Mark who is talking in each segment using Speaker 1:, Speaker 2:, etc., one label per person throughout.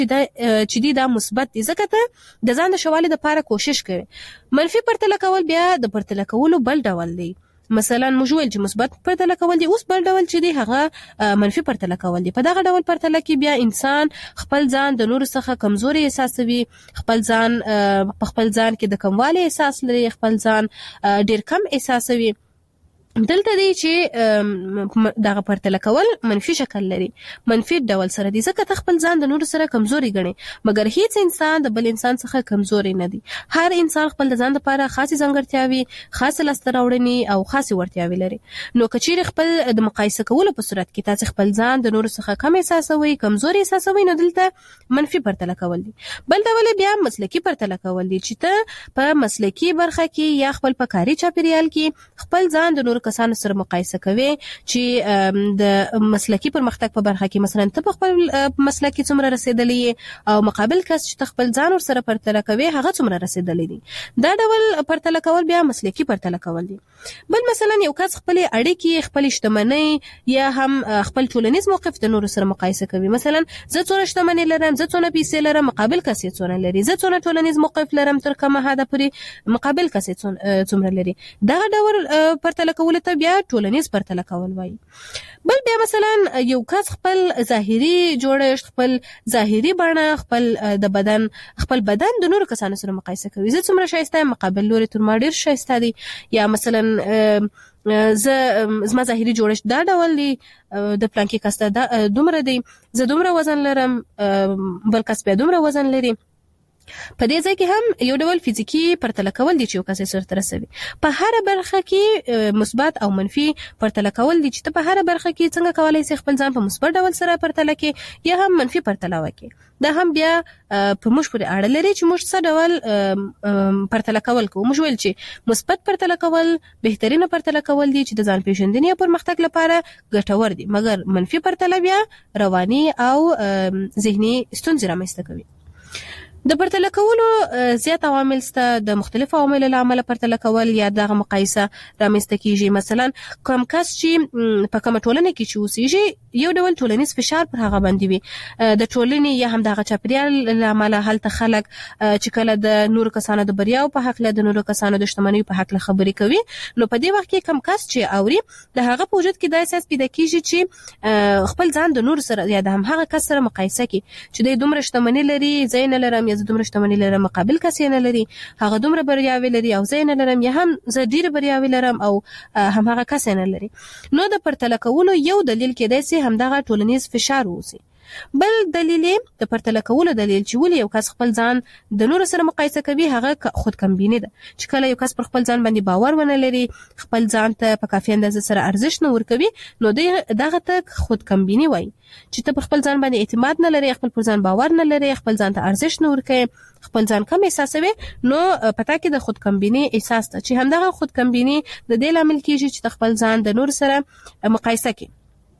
Speaker 1: چې دی دا مثبت دی، ځکه ته د ځان د شوالي لپاره کوشش کوي. منفي پرتله کول بیا د پرتله کولو بل ډول دی. مثلا موږ ویل چې مثبت پرتله کول دي، اوس بل ډول چې دی هغه منفي پرتله کول دي. په دغه ډول پرتله کې بیا انسان خپل ځان د نورو څخه کمزوري احساسوي، خپل ځان په خپل ځان کې د کموالي احساس لري، خپل ځان ډیر کم احساسوي. دلته دی چې دغه پرتله کول منفي شکل لري، منفي ډول سره دی، ځکه ته خپل ځان د نورو سره کمزوري ګڼي، مګر هیڅ انسان د بل انسان څخه کمزوري نه دی. هر انسان خپل د ځان لپاره خاصه ځانګړتیاوي، خاصه لاسته راوړنې او خاصه وړتیاوي لري. نو که چیرې خپل د مقایسه کولو په صورت کې تاسو خپل ځان د نورو څخه کم احساسوي، کمزوري احساسوي، نو دلته منفي پرتله کول دي. بل ډول بیا مسلکي پرتله کول دي، چې ته په مسلکي برخه کې یا خپل په کاري چاپیریال کې خپل ځان د نورو کسانو سره مقایسه کوي، چې د مسلکي پرمختګ په برخه کې مثلا ته په خپل مسلک کې څومره رسیدلې او مقابل کس چې خپل ځان ور سره پرتله کوي هغه څومره رسیدلې دي. دا ډول پرتله کول بیا مسلکي پرتله کول دي. بل مثلا یو کس خپل اړیکې، خپل شتمنۍ یا هم خپل ټولنیز موقف د نورو سره مقایسه کوي. مثلا زه څونه شتمنۍ لرم، زه څونه پیسې لرم، مقابل کس یې څونه لري، زه څونه ټولنیز موقف لرم تر کومه حده پورې، مقابل کس یې څومره لري. دا ډول پرتله کول ته بیا ټولنیز پرتله کول وایي. بل بیا مثلا یو کس خپل ظاهري جوړښت، خپل ظاهري بڼه، خپل بدن د نورو کسانو سره مقایسه کوي. زه څومره ښایسته یم، مقابل لوري تر ما ډیر ښایسته دی. یا مثلا زما ظاهري جوړښت دا ډول دی، د پلانکي کس ته دومره دی، زه دومره وزن لرم، بل کس بیا دومره وزن لري. په دې ځای کې هم یو ډول فزیکی پرتله کول دي چې یو کس یې سرته رسوي. په هر برخه کې مثبت او منفي پرتله کول دي، چې ته په هر برخه کې څنګه کولای شې خپل ځان په مثبت ډول سره پرتله کې یا هم منفي پرتله وکړي. دا هم بیا په موږ پورې اړه لري چې موږ څه ډول پرتله کول کوو. موږ ویل چې مثبت پرتله کول بهترینه پرتله کول دي چې د ځان پیژندنې او پرمختګ لپاره ګټور دي، مګر منفي پرتله بیا رواني او ذهني ستونزې رامنځته کوي. د پرتله کولو زیات عوامل شته. د مختلفو عواملو له امله پرتله کول یا دغه مقایسه رامنځته کیږي. مثلا کوم کس چې په کومه ټولنه کې چې اوسېږي، یو ډول ټولنیز فشار پر هغه باندې وي. د ټولنې یا هم دغه چاپیریال له امله هلته خلک چې کله د نورو کسانو د بریاو په حق له د نورو کسانو د شتمنیو په حق له خبرې کوي، نو په دې وخت کې کوم کس چې اوري د هغه په وجود کې دا احساس پیدا کیږي چې خپل ځان د نورو سره یا د هم هغه کس سره مقایسه کوي چې د دومره شتمنۍ لري، زه نه لرم، یا زه دومره شتمنۍ لرم، مقابل کس یې نه لري، هغه دومره بریاوې لري او زه نه لرم، یا هم زه ډېرې بریاوې لرم او هم هغه کس یې نه لري. نو د پرتله کولو یو دلیل کېدای شي همدغه ټولنیز فشار اوسي. بل دلیل د پرتله کولو دلیل چې ولې یو کس خپل ځان د نورو سره مقایسه کوي هغه خودکمبیني ده. چې کله یو کس پر خپل ځان باندې باور ونه لري، خپل ځان ته په کافي اندازه سره ارزښت نه ورکوي، نو دغه ته خودکمبیني وایي. چې ته پر خپل ځان باندې اعتماد نه لري، خپل پر ځان باور نه لري، خپل ځان ته ارزښت نه ورکوي، خپل ځان کم احساسوي، نو پتا کې د خودکمبیني احساس ته چې همدغه خودکمبیني د دې لامل کیږي چې خپل ځان د نورو سره مقایسه کوي.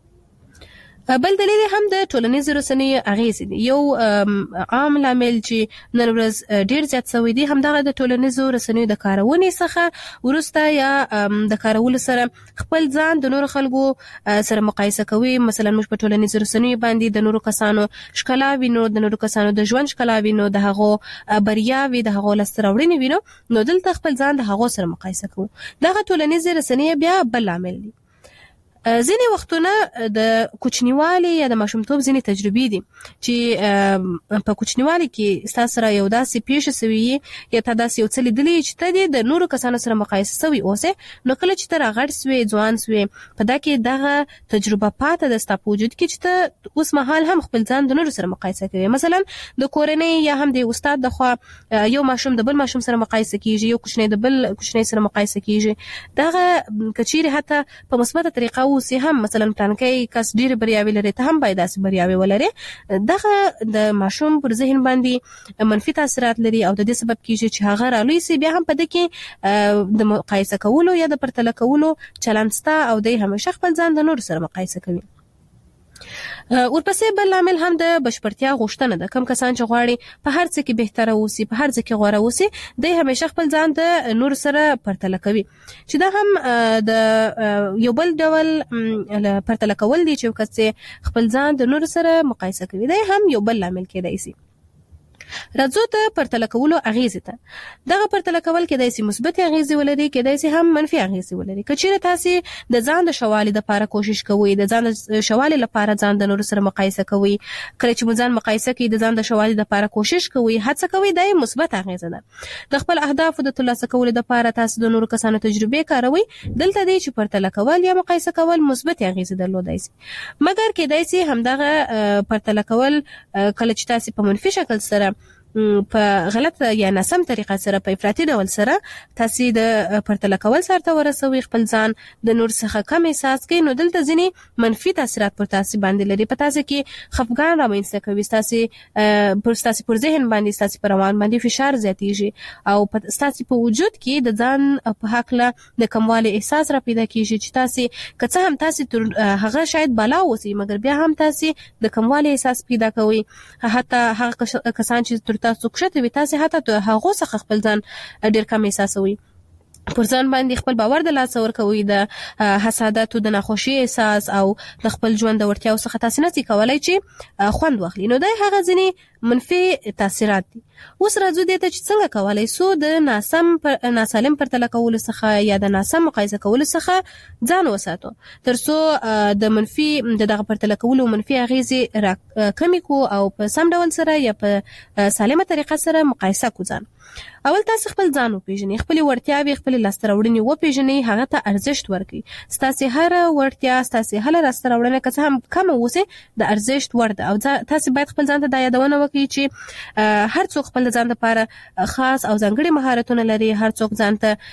Speaker 1: بل دلیل هم د ټولنیز رسنیو اغیز دي. یو عام لامل چې نن ورځ ډیر زیات شوی دی همدغه د ټولنیز رسنیو د کارونې څخه ورسته یا د کارولو سره خپل ځان د نورو خلکو سره مقایسه کوي. مثلا موږ په ټولنیز رسنیو باندې د نورو کسانو ښکلا وینو، د نورو کسانو د ژوند ښکلا وینو، د هغو بریاوې، د هغو لاسته راوړنې وینو، نو دلته خپل ځان د هغو سره مقایسه کوو. دغه ټولنیز رسنیو بیا بل لامل دی. ځینې وختونه د کوچنیوالي یا د ماشومتوب ځینې تجربې دي چې په کوچنیوالي کې ستاسو سره یو داسې پیښه سوي یا تا داسې یو څه لیدلي چې ته د نورو کسانو سره مقایسه سوي اوسې، نو کله چې ته راغټ سوې، ځوان سوې، په دا کې دغه تجربه پاته ده ستا په وجود کې چې ته اوس مهال هم خپل ځان د نورو سره مقایسه کوي. مثلا د کورنۍ یا هم د استاد د خوا یو ماشوم د بل ماشوم سره مقایسه کیږي، یو کوچنی د بل کوچنی سره مقایسه کیږي. دغه کچیر حتی په مثبته طریقه اوسې هم مثلا پلانکی کس ډیر بریاوي لري، ته هم باید داسې بریاوي ولري. دغه د ماشوم پر ذهن باندې منفي تاثیرات لري او د دې سبب کیږي چې هغه رالوی سي بیا هم په دې کې د مقایسه کولو یا د پرتله کولو چلند ستا او د همیشه خپل ځان د نور سره مقایسه کوي. ورپسې بل عامل هم د بشپړتیا غوښتنه ده. کم کسان چې غواړي په هر څه کې بهتره اوسي، په هر څه کې غوره اوسي، دوی همیشه خپل ځان د نور سره پرتله کوي، چې دا هم د یو بل ډول پرتله کول دي چې کس خپل ځان د نور سره مقایسه کوي. دا هم یو بل عامل کېدای شي. راځو ته پرتله کولو اغیزې ته. دغه پرتله کول کېدای شي مثبت اغیزې ولري، کېدای شي هم منفي اغیزې ولري. که چیرې تاسو د ځان د شوالي لپاره کوشش کوئ، د ځان د شوالي لپاره ځان د نورو سره مقایسه کوئ، کله چې مو ځان مقایسه کوئ د ځان د شوالي لپاره کوشش کوئ، هڅه کوئ، دا یې مثبت اغیزه ده. د خپل اهدافو د ترلاسه کولو لپاره تاسو د نورو کسانو تجربې کاروئ. دلته دی چې پرتله کول یا مقایسه کول مثبت اغیزې درلودای شي، مګر کېدای شي همدغه پرتله کول کله چې تاسو په منفي شکل سره په غلط یا ناسم طریقه سره په افراطي ډول سره تاسو د پرتله کول سره ته ورسوي، خپل ځان د نور څخه کم احساس کوي، نو دلته ځینې منفي تاثیرات پر تاسو باندې لري. په تاسو کې خفګان رامنځته کوي، تاسو پر ذهن باندې، تاسو پر روان باندې فشار زیاتیږي او تاسو په وجود کې د ځان په حق له د کموالي احساس را پیدا کیږي چې تاسو که څه هم تاسو هغه شاید بالا اوسئ، مګر بیا هم تاسو د کموالي احساس پیدا کوي. حتی هغه کسان چې تاسو کښته وي، تاسو حتی هغه څخه خپل ځان ډیر کم احساسوي، پر ځان باندې خپل باور د لاسه ورکوي، د حسادت او د ناخوشي احساس او د خپل ژوند د وړتیاو څخه تاسو نشئ کولای چې خوند واخلي. نو دا هغه ځینې منفي تاثیرات دي. اوس راځو دې ته چې څنګه کولای سو د ناسالم پرتله کولو څخه یا د ناسم مقایسه کولو څخه ځان وساتو، ترڅو د منفي دغه پرتله کولو منفي اغیزې را کمی کو او په سم ډول سره یا په سالمه طریقه سره مقایسه کو ځان. اول تاسو خپل ځان وپیژنئ، خپل وړتیاوې، خپل لاسته راوړنې وپیژنئ، هغه ته ارزښت ورکړئ. ستاسو هر وړتیا، ستاسو هر لاسته راوړنه که څه هم کم اوسي د ارزښت وړ ده، او تاسو باید خپل ځان ته دا یادونه وکړئ چې هر څوک خپل ځان لپاره خاص او ځانګړي مهارتونه لري، هر څوک ځان ته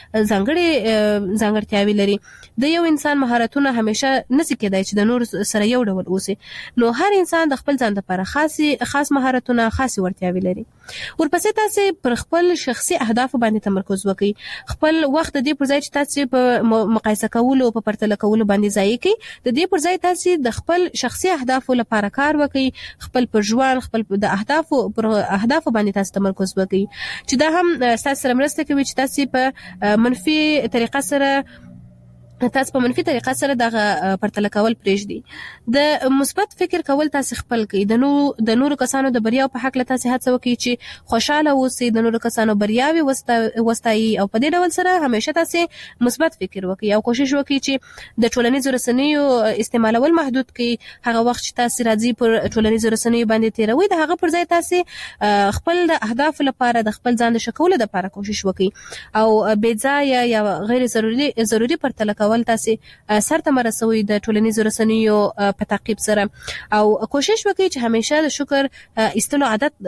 Speaker 1: ځانګړتیاوې لري. د یو انسان مهارتونه همیشه نشي کېدای چې د نور سره یو ډول اوسي، نو هر انسان د خپل ځان لپاره خاص مهارتونه، خاص وړتیاوې لري. ورپسې تاسو پر خپل شخصي اهدافو باندې تمرکز وکړئ. خپل وخت د دې پر ځای چې تاسو په مقایسه کولو او په پرتله کولو باندې ضایع کړئ، د دې پر ځای تاسو د خپل شخصي اهدافو لپاره کار وکړئ، خپل پر ژوند، خپل د اهدافو باندې تاسو تمرکز وکړئ، چې دا هم تاسو سره مرسته کوي چې تاسو په منفي طریقه سره دغه پرتله کول پرېږدي. د مثبت فکر کول تاسو خپل کړئ، د نورو کسانو د بریاو په حق له تاسو هڅه وکړئ چې خوشاله اوسئ، د نورو کسانو بریاوي وستایي، او په دې ډول سره همیشه تاسو مثبت فکر وکړئ او کوشش وکړئ چې د ټولنیزو رسنیو استعمالول محدود کړئ. هغه وخت چې تاسو راځي پر ټولنیزو رسنیو باندې تیروي، د هغه پر ځای تاسو خپل د اهداف لپاره د خپل ځان د شکولو لپاره کوشش وکړئ او بې ځایه یا غیر ضروري پرتله کول تاسو سرته مرسوي د ټولنیزو رسنیو په تعقیب سره، او کوشش وکړئ چې همیشه د شکر ایستلو عادت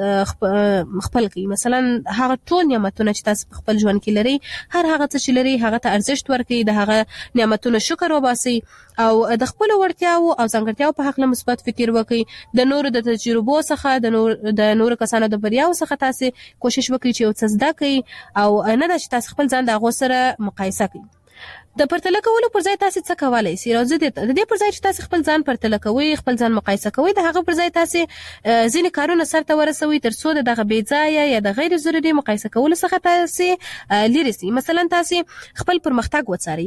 Speaker 1: خپل کړئ. مثلا هغه ټول نعمتونه چې تاسو په خپل ژوند کې لري، هر هغه څه چې لري هغه ته ارزښت ورکړئ، د هغه نعمتونو شکر وباسئ او د خپل وړتیاو او ځانګړتیاو په حق له مثبت فکر وکړئ. د نورو د تجربو څخه، د نورو کسانو د بریاو څخه تاسو کوشش وکړئ چې یو څه زده کړئ، او نه دا چې تاسو خپل ځان د هغو سره مقایسه کړئ. د پرتله کولو پر ځای تاسو څه کولای شئ؟ راځو د دې پر ځای چې تاسو خپل ځان پرتله کوئ، خپل ځان مقایسه کوئ، د هغه پر ځای تاسو ځینې کارونه سرته ورسوي ترڅو دغه بې ځایه یا د غیر ضروري مقایسه کولو څخه تاسو لرې شئ. مثلا تاسو خپل پرمختګ وڅارئ،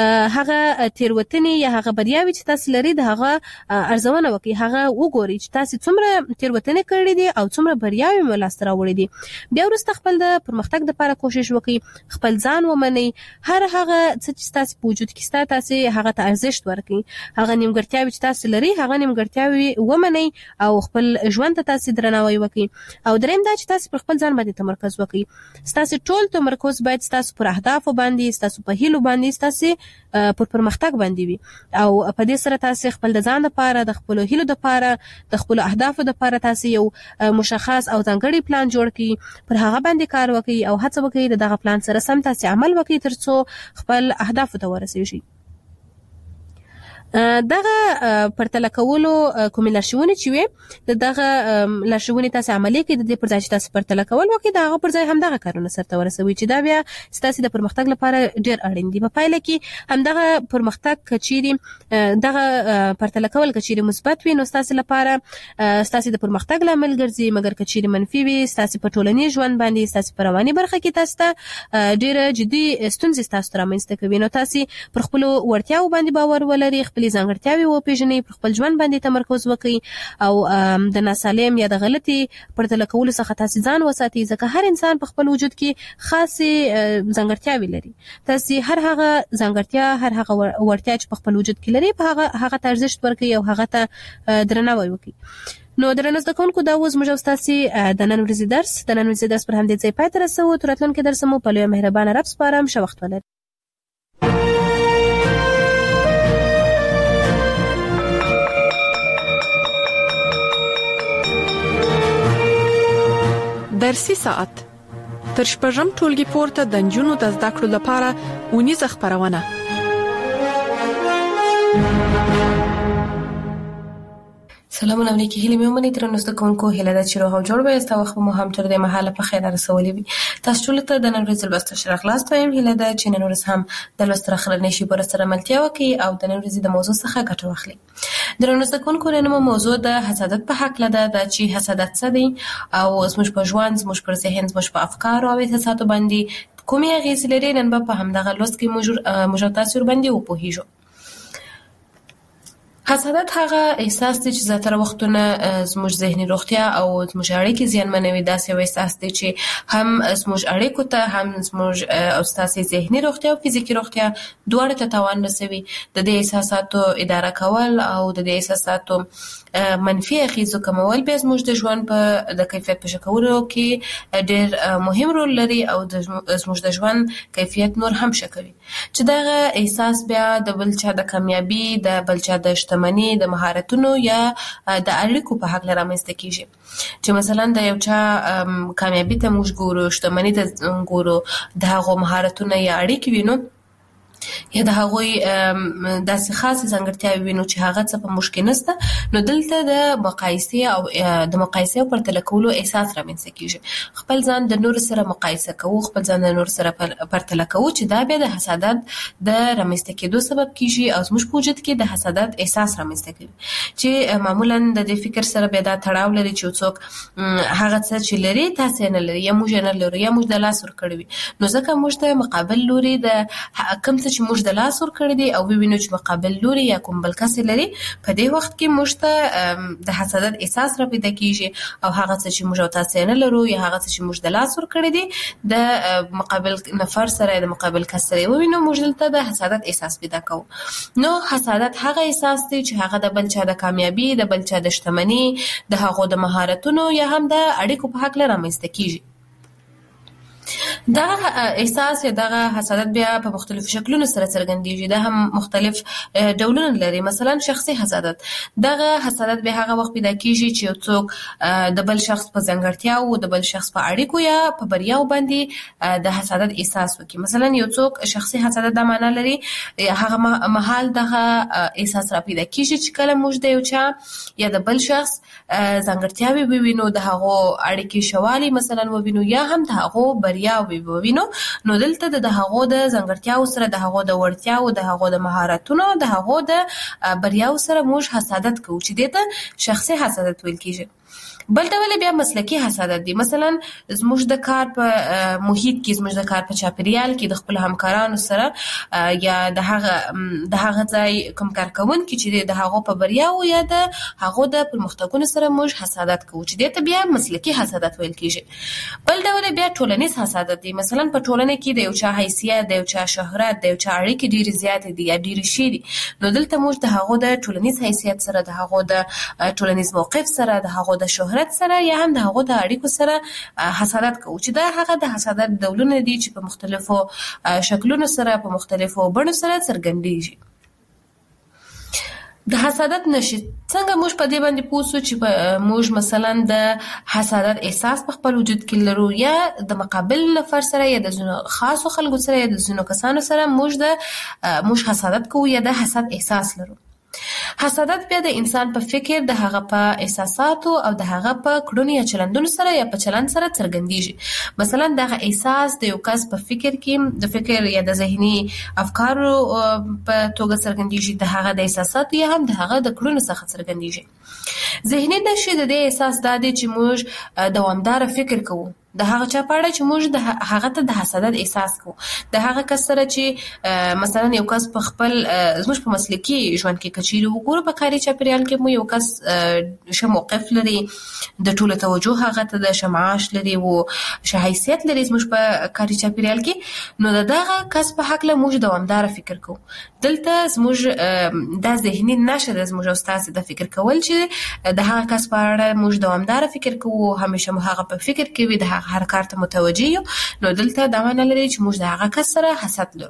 Speaker 1: هغه تیروتنې یا هغه بریاوې چې تاسو لري د هغه ارزونه وکړئ، هغه وګورئ چې تاسو څومره تیروتنې کړې دي او څومره بریاوې مو لاسته راوړې دي. بیا وروسته خپل د پرمختګ لپاره کوشش وکړئ، خپل ځان ومنئ، هر هغه څه چې تاسو په وجود کې تاسو هغه ته ارزښت ورکړئ، هغه نیمګړتیاوې چې تاسو لري هغه نیمګړتیاوې ومنئ او خپل ژوند ته تاسو درناوی وکړئ. او دریم دا چې تاسو پر خپل ځان باندې تمرکز وکړئ. تاسو ټول تمرکز باید تاسو پر اهدافو باندې، تاسو په هیلو باندې، تاسو پر پرمختګ باندې وي، او په دې سره تاسو خپل د ځان لپاره، د خپل هیلو لپاره، د خپل اهدافو لپاره تاسو یو مشخص او ځانګړی پلان جوړ کړئ، پر هغه باندې کار وکړئ او هڅه وکړئ دغه پلان سره سم تاسو عمل وکړئ ترڅو خپل اهداف ته ورسیږئ. دغه پرتله کولو کومې لارښوونې چې وي دغه لارښوونې تاسو عملي کړئ د دې پر ځای چې تاسو پرتله کول وکړئ دغه پر ځای هم دغه کارونه سرته ورسوي چې دا بیا ستاسو د پرمختګ لپاره ډیر اړین دي. په پایله کې هم دغه پرمختګ کچيري دغه پرتله کول کچيري مثبت وي نو ستاسو لپاره ستاسو د پرمختګ لامل ګرځي، مګر کچيري منفي وي ستاسو په ټولنیز ژوند باندې ستاسو په رواني برخه کې تاسو ډیره جدي ستونزې تاسو رامنځته کوي. نو تاسو پر خپل ورتیاو باندې باور ولرئ، خپل ځانګړتیاوې وپېژنئ، پر خپل ژوند باندې تمرکز وکړئ او د ناسالم یا د غلطي پرتله کولو څخه تاسو ځان وساتئ ځکه هر انسان په خپل وجود کې خاصه ځانګړتیاوې لري. تاسو هر هغه ځانګړتیا هر هغه ورتیا چې په خپل وجود کې لري په هغه ته ارزښت ورکړئ او هغه ته درناوی وکړئ. نو درنو زده کوونکو دا اوس موږ تاسو د نن ورځې درس پر همدې ځای پای ته رسوو. تر راتلونکي درس مو په لوی مهربانه رب سپارم. ښه وخت ولرئ.
Speaker 2: درسي ساعت تر شپږم ټولګي پورته د نجونو د زده کړو لپاره اونیزه خبرونه.
Speaker 3: سلامونه علیکم. هیله مې ومني تر نو زده کوونکو هیله ده چې روغ او جوړ وي. تاسو وخت مو هم تر دې مهاله په خیر رسولې وي. تاسو ټول ته د نن ورځې لوست شرح خلاص وایم. هیله ده چې نن ورځ هم د لوست راخلنې شي پر سره ملتیا وکړي او د نن ورځې د موضوع څخه ګټه واخلي. درنو زده کوونکو نن موضوع د حسادت په حق لده د چې حسادت څه دی او زموږ په ژوند، زموږ پر ذهن، زموږ په افکار او احساساتو باندې کومې اغیزې لري. نن په همدغه لوست کې موږ تاسو باندې وپوهیږو. حسادت هغه احساس دی چې زیاتره وختونه زموږ ذهني روغتیا او زموږ اړیکې زیانمنوي. داسې یو احساس دی چې هم زموږ اړیکو ته، هم زموږ او ستاسو ذهني روغتیا او فزیکي روغتیا دواړو ته تاوان رسوي. د دې احساساتو اداره کول او د دې احساساتو منفي اغیزو کمول بیا زموږ د ژوند په د کیفیت په ښه کولو کې ډېر مهم رول لري او زموږ د ژوند کیفیت نور هم ښه کوي. چې دغه احساس بیا د بل چا د کامیابی، د بل چا د شتمنۍ، د مهارتونو یا د اړیکو په حق رامنځته کیږي. چې مثلا د یو چا کامیابی ته موږ ګورو، شتمنۍ ته ګورو، د هغو مهارتونه یا اړیکې وینو یا د هغوی داسې خاصه ځانګړتیاوې وینو چې هغه څه په موږ کې نشته. نو دلته د مقایسې او پرتله کولو احساس رامنځته کیږي. خپل ځان د نور سره مقایسه کوو، خپل ځان د نور سره پرتله کوو چې دا بیا د حسادت د رامنځته کېدو سبب کیږي او زموږ په وجود کې د حسادت احساس رامنځته کوي چې معمولا د دې فکر سره بیا دا تړاو لري چې څوک هغه څه چې لري تاسو نه لري یا موږ نه لرو یا موږ د لاس ور کړی وي. نو ځکه موږ ته مقابل لوري د کوم چې موږ د لاس ور کړی دی او وینو چې مقابل لوري یا کوم بل کس لري، په دې وخت کې موږ ته د حسادت احساس را پیدا کیږي او هغه څه چې موږ تاسو نه لرو یا هغه څه چې موږ د لاس ور کړی دی د مقابل نفر سره، د مقابل کس سره وینو موږ دلته د حسادت احساس پیدا کوو. نو حسادت هغه احساس دی چې هغه د بل چا د کامیابی، د بل چا د شتمنۍ، د هغو د مهارتونو یا هم د اړیکو په حق رامنځته کیږي. دا احساس یا دا حسادت بیا په مختلفو شکلونو سره څرګندېږي. دا هم مختلف ډولونه لري. مثلا شخصي حسادت، دغه حسادت به هغه وخت پیدا کیږي چې یو څوک د بل شخص په ځانګړتیاو او د بل شخص په اړیکو یا په بریاو باندې د حسادت احساس وکړي. مثلا یو څوک شخصي حسادت د معنا لري هغه مهال دغه احساس را پیدا کیږي چې کله موږ د یو چا یا د بل شخص ځانګړتیاوې ووینو، د هغو اړیکې شوالي مثلا ووینو یا هم د هغو بریا ووینو. نو دلته د هغو د ځانګړتیاو سره، د هغو د وړتیاو، د هغو د مهارتونو، د هغو د بریاو سره موږ حسادت کوو چې دته شخصي حسادت ویل کیږي. بل ډول بیا مسلکی حسادت دی. مثلا زموږ د کار په محیط کې، زموږ د کار په چاپیریال کې د خپل همکارانو سره یا د هغه ځای کوم کارکونکي چې د هغو په بریاو یا د هغو د پرمختګونو سره موږ حسادت کوو چې دته بیا مسلکی حسادت ویل کیږي. بل ډول بیا ټولنیز حسادت دی. مثلا په ټولنه کې د یو چا حیثیت، د یو چا شهرت، د یو چا اړیکې ډېرې زیاتې دي یا ډېرې شي دي. نو دلته موږ د هغو د ټولنیز حیثیت سره، د هغو د ټولنیز موقف سره، د هغو د شهرت سره یا هم د هغو د اړیکو سره حسادت کوو چې دا هغه د حسادت ډولونه دي چې په مختلفو شکلونو سره، په مختلفو بڼو سره څرګندېږي. د حسادت نشي څنګه موږ په دې باندې پوه شو چې موږ مثلا د حسادت احساس په خپل وجود کې لرو یا د مقابل نفر سره یا د ځینو خاصو خلکو سره یا د ځینو کسانو سره موږ حسادت کوو یا د حسد احساس لرو. حسادت بیا د انسان په فکر، د هغه په احساساتو او د هغه په کړنو یا چلندونو سره یا په چلند سره څرګندېږي. مثلا دغه احساس د یو کس په فکر کې د فکر یا د ذهني افکارو په توګه څرګندېږي، د هغه د احساساتو یا هم د هغه د کړنو څخه څرګندېږي. ذهني نښې د دې احساس دا دی چې موږ دوامدار فکر کوو د هغه چا په اړه چې موږ د هغه ته د حسادت احساس کوو، د هغه کس سره چې مثلا یو کس په خپل زموږ په مسلکي ژوند کې کچېري وګورو، په کاري چاپیریال کې مو یو کس ښه موقف لري، د ټولو توجه هغه ته د ښه معاش لري او ښه حیثیت لري زموږ په کاري چاپیریال کې، نو د دغه کس په هکله موږ دوامداره فکر کوو. دلته زموږ دا ذهني نښه ده زموږ او ستاسې د فکر کول چې د هغه کس په اړه موږ دوامداره فکر کوو، همیشه مو هغه په فکر کې وي، د هغه هر کار ته متوجه یو. نو دلته دا معنی لري چې موږ د هغه کس سره حسد لرو.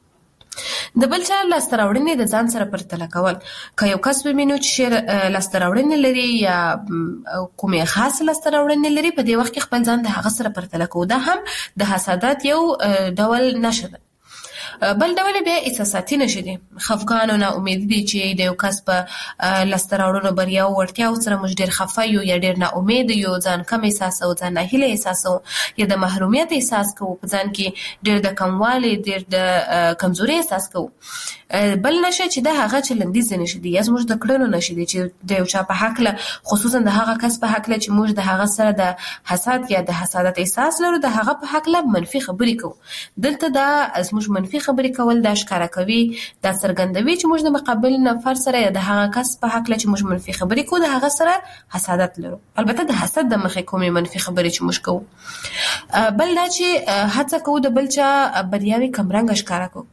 Speaker 3: د بل چا لاسته راوړنې د ځان سره پرتله کول. که یو کس ومینو چې لاسته راوړنې لري یا کومې خاص لاسته راوړنې لري، په دې وخت کې خپل ځان د هغه سره پرتله کوو. دا هم د حسادت یو ډول نښه ده. بل ډول بیا احساساتي نښې دي. خفګان او ناامیدي دي چې د یو کس په لاسته راوړنو، بریاو، وړتیاو سره موږ ډېر خفه یو یا ډېر ناامید یو، ځان کم احساسوو، ځان ناهیله احساسوو یا د محرومیت احساس کوو، په ځان کې ډېر د کموالي، ډېر د کمزوري احساس کوو. بل نښه چې د هغه چلندیزې نښې دي یا زموږ د کړنو نښې دي چې د یو چا په هکله، خصوصا د هغه کس په هکله چې موږ د هغه سره د حسد یا د حسادت احساس لرو، د هغه په هکله منفي خبرې کوو. دلته دا زموږ منفي خبرې کول دا ښکاره کوي، دا څرګندوي چې موږ د مقابل نفر سره یا د هغه کس په هکله چې موږ منفي خبرې کوو، د هغه سره حسادت لرو. البته د حسد د مخې کومې منفي خبرې چې موږ کوو. بل دا چې هڅه کوو د بل چا بریاوې کمرنګه ښکاره کوو.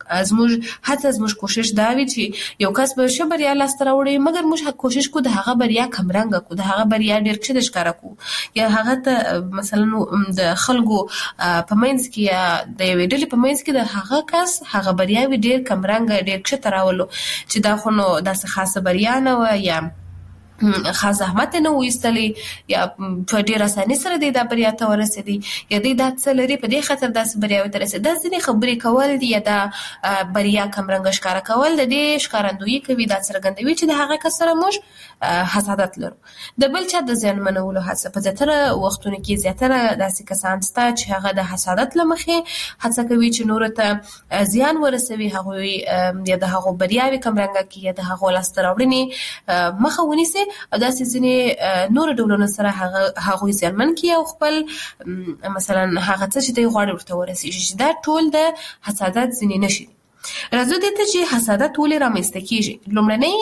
Speaker 3: زموږ کوشش دا وي چې یو کس به ښه بریا لاسته راوړي، مګر موږ کوشش کوو د هغه بریا کمرنګه کوو، د هغه بریا ډېر ښه ښکاره کوو، یا هغه ته مثلا د خلکو په منځ کې یا د یوې ډلې په منځ کې د هغه کس هغه بریاوې ډېر کمرنګه، ډېر ښه راولو چې دا خو نو داسې خاصه بریا نه وه یا خاص زحمت نه وایستلی یا په ډېر اسانۍ سره دی دا بریا ته ورسېدی یا دی دا څه لري په دې خاطر داسې بریاوې ته رسېدی. دا ځینې خبرې کول دي یا دا بریا کمرنګه ښکاره کول د دې ښکارندویي کوي، دا څرګندوي چې د هغه کس سره موږ حسادت لرو. د بل چا د زیانمنولو هڅه. په زیاتره وختونو کې زیاتره داسې کسان شته چې هغه د حسادت له مخې هڅه کوي چې نورو ته زیان ورسوي، هغوی یا د هغو بریاوې کمرنګه کړي یا د هغو لاسته راوړنې مخه ونیسي او داسې ځینې نور ډولونو سره هغوی زیانمن کړي او خپل مثلا هغه څه چې دوی غواړي ورته ورسېږي، چې دا ټول د حسادت ځینې نښې دي. راځو دې ته چې حسادت ولې رامنځته کېږي.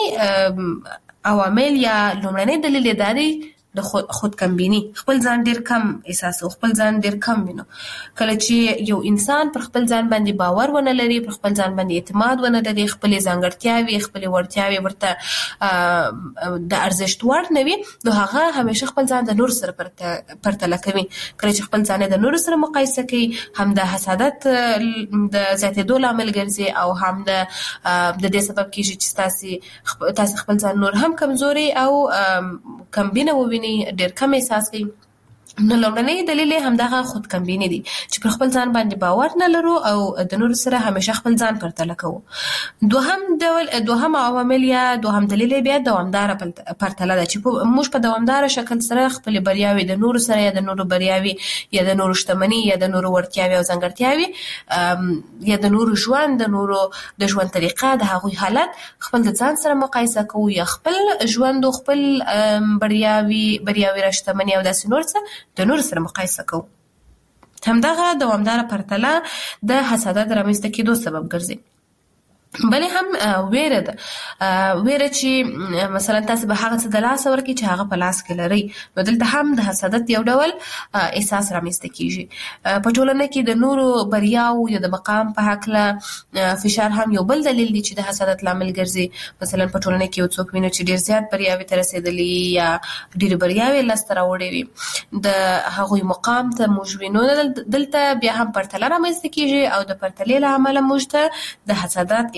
Speaker 3: لومړنی عوامل یا لومړنی دلیل یې دا دی د خود کمبینی. خپل ځان ډیر کم احساسو، خپل ځان ډیر کم وینو. کله چې یو انسان پر خپل ځان باندې باور ونه لري، پر خپل ځان باندې اعتماد ونه لري، خپل ځانګړتیاوې، خپل وړتیاوې ورته د ارزښت وړ نه وي، نو هغه همیشه خپل ځان د نور سره پرتله کوي. کله چې خپل ځان د نور سره مقایسه کوي، هم د حسادت د زیاتېدو لامل ګرځي او هم د دې سبب کېږي چې تاسو خپل ځان نور هم کمزوري او کمبینه ووینئ، ډېر کم احساس کوي. نو لومړنی دلیل هم دغه خود کمبینی دي چې پر خپل ځان باندې باور نه لرو او د نور سره همیشه خپل ځان پرتله کوو. دوهم عوامل یا دوهم دلیل بیا دوامدار پرتله ده چې موږ په دوامدار شکل سره خپل بریاوې د نور سره یا د نور بریاوې یا د نور شتمنۍ یا د نور وړتیاوې او ځانګړتیاوې یا د نور ژوند، د نور د ژوند طریقه، د هغوی حالت خپل د ځان سره مقایسه کوو یا خپل ژوند او خپل بریاوې را شتمنۍ او داسې نور څه د نور سره مقایسه کوو. همدغه دوامداره پرتله د حسادت رامنځته کېدو سبب ګرځي. بلې هم ویره ده. ویره چې مثلا تاسو به هغه څه د لاسه ورکړئ چې هغه په لاس کې لرئ، نو دلته هم د حسادت یو ډول احساس رامنځته کېږي. په ټولنه کې د نورو بریاو یا د مقام په هکله فشار هم یو بل دلیل دی چې د حسادت لامل ګرځي. مثلا په ټولنه کې یو څوک وینو چې ډېر زیات بریاوې ته رسېدلي یا ډېرې بریاوې لاسته راوړې وي، د هغوی مقام ته موږ وینو. دلته بیا هم پرتله رامنځته کېږي او د پرتلې له امله موږ ته د حسادت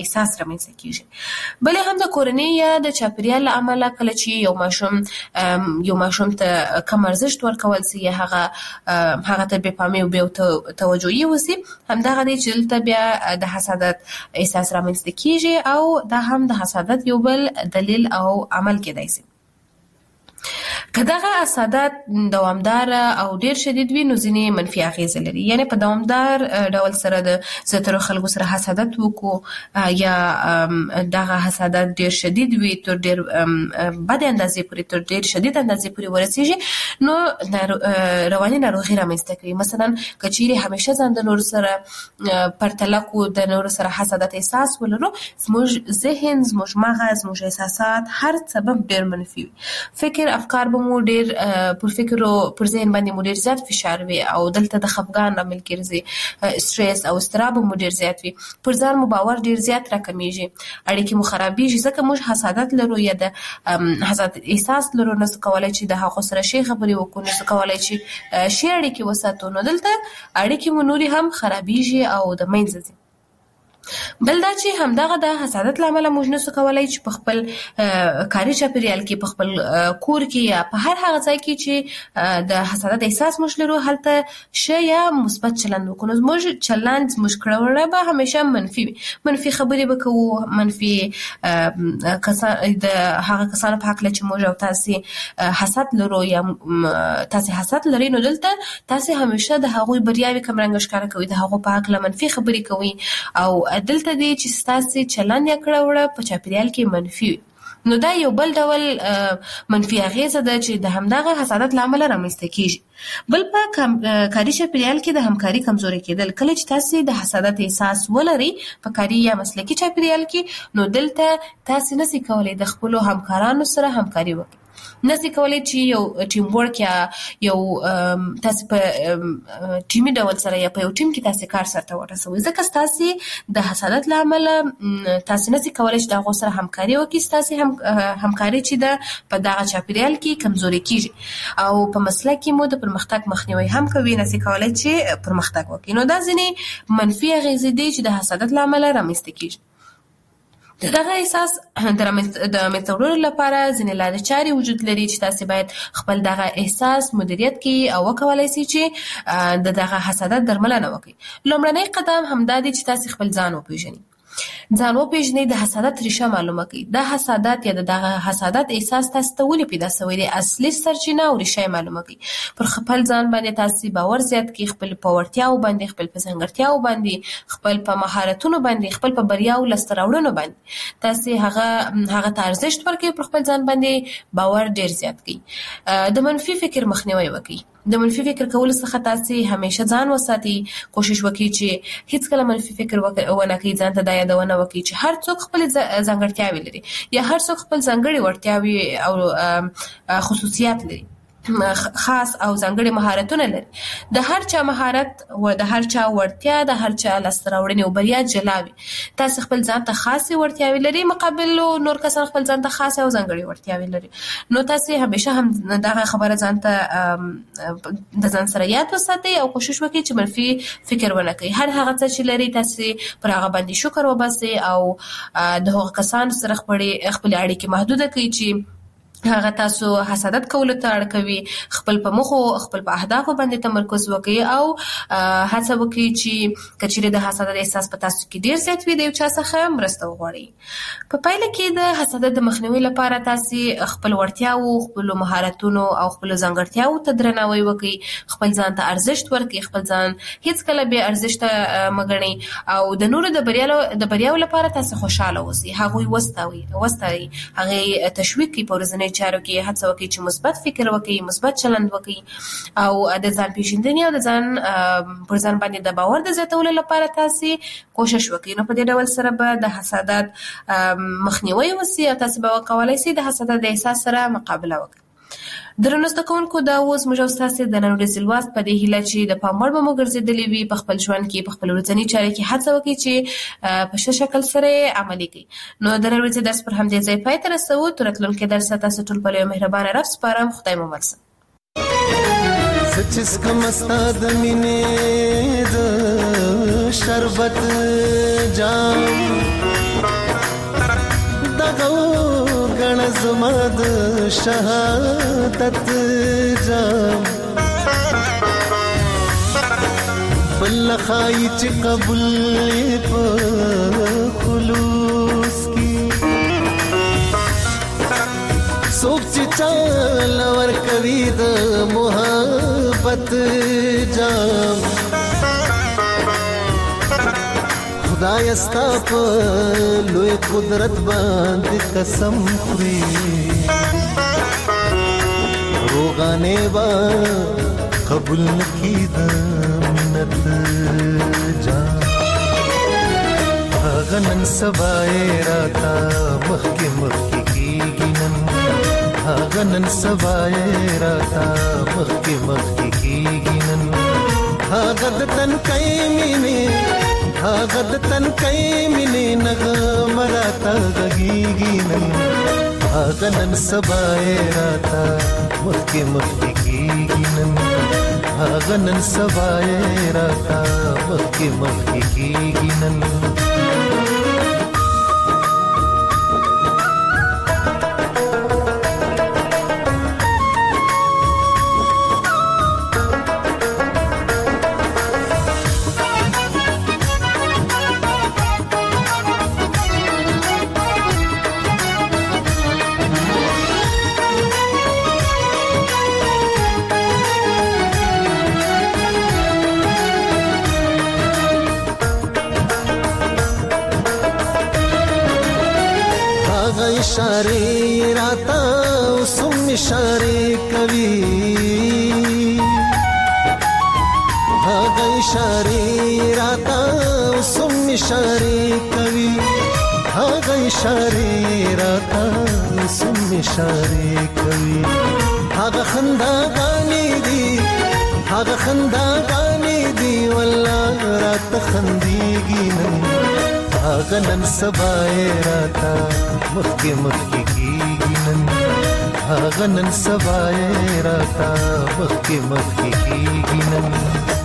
Speaker 3: احساس رامنځته کیږي. بلې هم د کورنۍ یا د چاپیریال له امله کله چې یو ماشوم ته کم ارزښت ورکول سي یا هغه ته بې پامي او بې توجهي وسي، همدغه دی چې دلته بیا د حسادت احساس رامنځته کیږي او دا هم د حسادت یو بل دلیل او عمل کېدای سي. که دغه حسادت دوامدار او ډیر شدید وي نو ځینې منفي اغیزه لري. یعنی په دوامدار ډول سره د زیاترو خلکو سره حسادت وکړو یا دغه حسادت ډیر شدید وي تر ډیر بد اندازې پورې تر ډیر شدید اندازې پورې ورسیږي نو رواني ناروغي رامنځته کوي. مثلا که چیرې همیشه ځان د نورو سره پرتله کو د نورو سره حسادت احساس ولرو، زموږ ذهن، زموږ مغز، زموږ احساسات هر سبب ډیر منفي وي. فکر افکار به مو ډیر پر فکر او پر ذهن باندې مو ډیر زیات فشار وي او دلته د خفګان لامل ګرځي، سټرس او اضطراب مو ډیر زیات وي، پر ځان مو باور ډیر زیات راکمیږي، اړیکې مو خرابېږي. ځکه موږ حسادت لرو یا د حسادت احساس لرو، نو څه کولای چې د هغو سره شي خبرې وکړو، نو څه کولای چې شي اړیکې وساتو، نو دلته اړیکې مو نورې هم خرابېږي او د منځه ځي. بل دا چې همدغه د حسادت لامل موږ نشو کولای چې په خپل کاري چاپیریال کې، په خپل کور کې یا په هر هغه ځای کې چې د حسادت احساس موږ لرو هلته ښه یا مثبت چلند وکړو. زموږ چلند، زموږ کړه به همیشه منفي وي، منفي خبرې به کوو، منفي د هغه کسانو په هکله چې موږ او تاسې حسد لرو یا تاسې حسد لرئ، نو دلته تاسې همیشه د هغوی بریاوې کمرنګه ښکاره کوئ، د هغو په هکله منفي خبرې کوئ او دلته دی چې ستاسې چلند یا کړه وړه په چاپیریال کې منفي وي. نو دا یو بل ډول منفي اغیزه ده چې د همدغه حسادت له امله رامنځته کیږي. بل په کاري چاپیریال کې د همکاري کمزوري کېدل. کله چې تاسې د حسادت احساس ولرئ په کاري یا مسلکي چاپیریال کې، نو دلته تاسې نشئ کولی د خپلو همکارانو سره همکاري وکړئ، نشئ کولی چې یو ټیم ورک یا یو تاسې په ټیمي ډول سره یا په یو ټیم کې تاسې کار سرته ورسوئ، ځکه ستاسې د حسادت له امله تاسې نشئ کولی چې د هغو سره همکاري وکړئ، ستاسې همکاري چې ده په دغه چاپیریال کې کمزوري کیږي او په مسلک کې مو د پرمختګ مخنیوی هم کوي، نشئ کولی چې پرمختګ وکړئ. نو دا ځینې منفي اغیزې دي چې د حسادت له امله رامنځته کیږي. دغه احساس د منځته وړلو لپاره ځینې لارې چارې وجود لري چې تاسې باید خپل دغه احساس مدیریت کړئ او وکولای شئ چې د دغه حسادت درملنه وکړئ. لومړنی قدم همدا دی چې تاسې خپل ځان وپېژنئ. ځان وپېژنئ، د حسادت ریښه معلومه کړئ. دا حسادت یا دغه حسادت احساس تاسې ته ولې پیدا شوی دی، اصلي سرچینه او ریښه یې معلومه کړئ. پر خپل ځان باندې تاسې باور زیات کړئ، خپل په وړتیاو باندې، خپل په ځانګړتیاو باندې، خپل په مهارتونو باندې، خپل په بریاو لاسته راوړنو باندې تاسې هغه ته ارزښت ورکړئ، پر خپل ځان باندې باور ډیر زیات کړئ. د منفي فکر مخنیوی وکړئ. د منفي فکر کولو څخه تاسې همیشه ځان وساتئ. کوشش وکړئ چې هیڅکله منفي فکر ونه کړئ، ځان ته دا یادونه وکړئ چې هر څوک خپل ځانګړتیاوې لري یا هر څوک خپل ځانګړې وړتیاوې او خصوصیات لري، خاص او ځانګړي مهارتونه لري. د هر چا مهارت او د هر چا وړتیا، د هر چا لاسته راوړنې او بریا جلا وي. تاسې خپل ځان ته خاصې وړتیاوې لري، مقابل نور کسان خپل ځان ته خاصې او ځانګړي وړتیاوې لري. نو تاسې همیشه هم دغه خبره ځان ته د ځان سره یاد وساتئ او کوشش وکړئ چې منفي فکر ونه کړئ. هر هغه څه چې لري تاسې پر هغه باندې شکر وباسئ او د هغو کسانو سره خپلې اړیکې محدوده کړئ چې هغه تاسو حسادت کولو ته اړ کوي. خپل په موخو، خپل په اهدافو باندې تمرکز وکړئ او هڅه وکړئ چې که چیرې د حسادت احساس په تاسو کې ډیر زیات وي، د یو چا څخه مرسته وغواړئ. په پایله کې د حسادت د مخنیوي لپاره تاسې خپل وړتیاو، خپلو مهارتونو او خپلو ځانګړتیاو ته درناوی وکړئ، خپل ځان ته ارزښت ورکړئ، خپل ځان هیڅکله بې ارزښته مه ګڼئ او د نورو د بریاو لپاره تاسې خوشحاله اوسئ، هغوی وستایئ، هغې تشویق کړئ، په ورځنیو چارو کې هڅه وکړئ چې مثبت فکر وکړئ، مثبت چلند وکړئ او د ځان پیژندنې او د ځان پر ځان باندې د باور د زیاتولو لپاره تاسې کوشش وکړئ. نو په دې ډول سره به د حسادت مخنیوی وسي او تاسې به وکولای شئ د حسادت د احساس سره مقابله وکړئ. درنو زده کوونکو، دا اوس موږ او ستاسې د نن ورځې لوست په دې هیله چې د پام وړ به مو ګرځېدلې وي، په خپل ژوند کې، په خپل ورځني چارې کې هڅه وکړئ چې په ښه شکل سره عملي کړئ. نو د نن ورځې درس پر همدې ځای پای ته رسوو. تر راتلونکي درسه تاسو ټول په یو مهربانه رب سپارم. خدای مو مل شه.
Speaker 4: سچس کم استاد مینې د شربت جام دغه غن زما د شهادت جام بل خای چې قبول په خلوص کی سوک چې چال ور کوي د محبت جام خدای استا په لوی قدرت باندې قسم خوري روغانه با قبول نکی د منت جام غنن سبای راتا مخک مخک کیږي نن غنن سبای راتا مخک مخک کیږي نن غد تن کای مینه غد تن کای مینه نغ مراتا غږیږي نن غنن سبای راتا مخک مخک کیږي نن غنن سبای راتا مخک مخک کیږي نن इशारे राता सुम इशारे कवि भागा इशारे राता सुम इशारे कवि भागा इशारे राता सुम इशारे कवि भागा खंदा गाने दी भागा खंदा गाने दी वल्लाह रात खंदीगी भागा नन सबाए राता मक्के मक्के की नन भागा नन सबाए राता मक्के मक्के की नन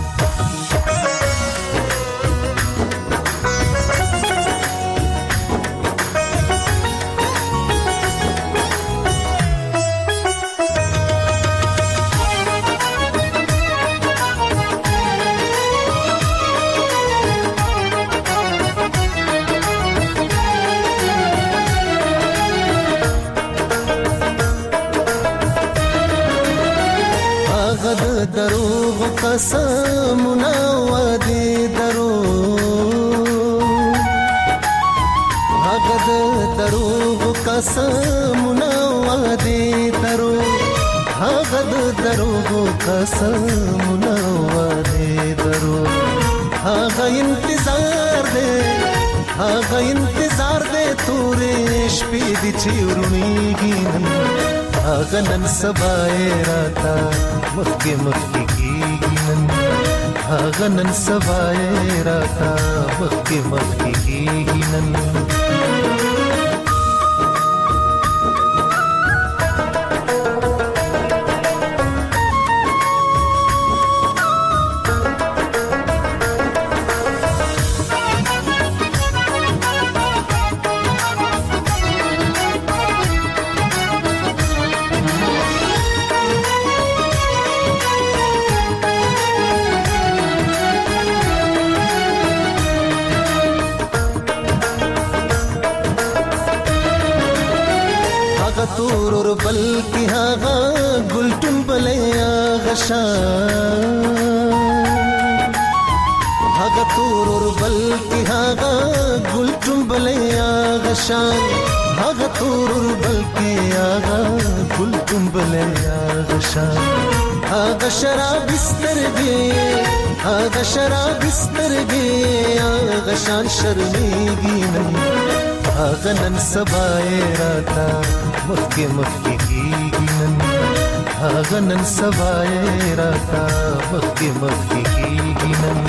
Speaker 4: دروغ قسمنا وادي دروغ هغه دروغ قسمنا وادي دروغ هغه دروغ قسمنا وادي دروغ هغه انتظار دے تورې شپې دي چې ورونیږي هغه نن سبای راتا مخکې مخکې کېږي نن هغه نن سبای راتا مخکې مخکې کېږي نن تورور بلکی هاغا گلتون بلیا غشان هاغا تورور بلکی هاغا گلتون بلیا غشان هاغا تورور بلکی هاغا گلتون بلیا غشان هاغا شراب استرگی هاغا شان شرمیگی نہیں هاغا نن سبای راتا مخکې مخکې کېږي نن هاغا نن سبای راتا مخکې مخکې کېږي نن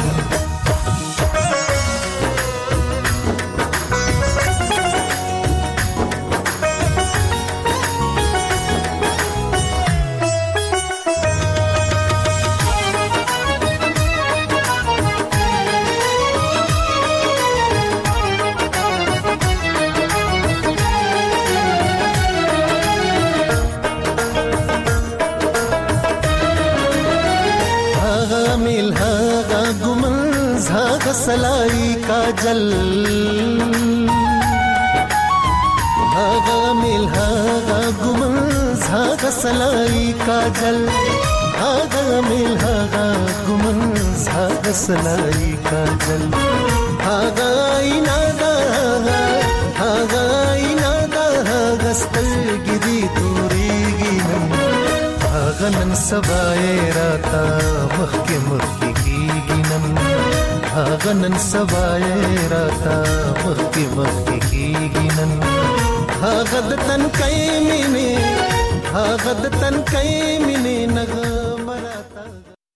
Speaker 4: میل هاغا گمنز هاغا سلائی کاجل هاغا میل هاغا گمنز هاغا سلائی کاجل هاغا میل هاغا گمنز هاغا سلائی کاجل هاغا اینا دا هاغا اینا دا هاغا سترگی دی توریگی هاغا نن سبای راتا مخی مخی کیگی نن هاغا نن سبای راتا مخی مخی کیگی نن هاغا د تن کئی مینی هاغا د تن کئی مینی نغا